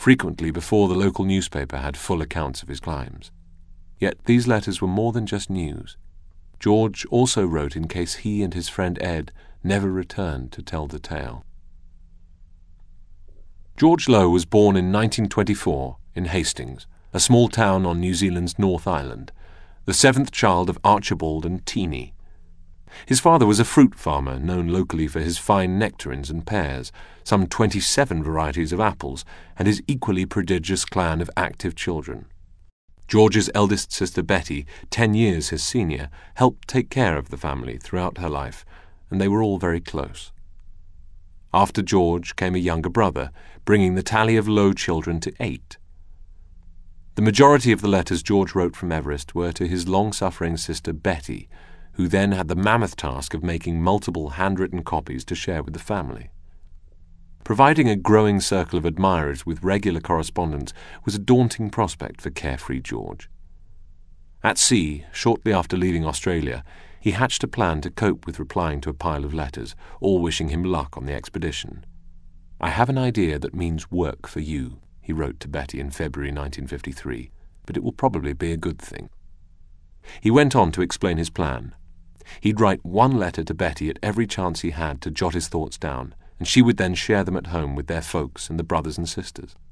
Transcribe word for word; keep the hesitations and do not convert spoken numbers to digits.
frequently before the local newspaper had full accounts of his crimes. Yet these letters were more than just news. George also wrote in case he and his friend Ed never returned to tell the tale. George Lowe was born in nineteen twenty-four in Hastings, a small town on New Zealand's North Island, the seventh child of Archibald and Teenie. His father was a fruit farmer known locally for his fine nectarines and pears, some twenty-seven varieties of apples, and his equally prodigious clan of active children. George's eldest sister Betty, ten years his senior, helped take care of the family throughout her life, and they were all very close. After George came a younger brother, bringing the tally of Lowe children to eight. The majority of the letters George wrote from Everest were to his long-suffering sister Betty, who then had the mammoth task of making multiple handwritten copies to share with the family. Providing a growing circle of admirers with regular correspondence was a daunting prospect for carefree George. At sea, shortly after leaving Australia, he hatched a plan to cope with replying to a pile of letters, all wishing him luck on the expedition. "I have an idea that means work for you," he wrote to Betty in February nineteen fifty-three, "but it will probably be a good thing." He went on to explain his plan. He'd write one letter to Betty at every chance he had to jot his thoughts down, and she would then share them at home with their folks and the brothers and sisters.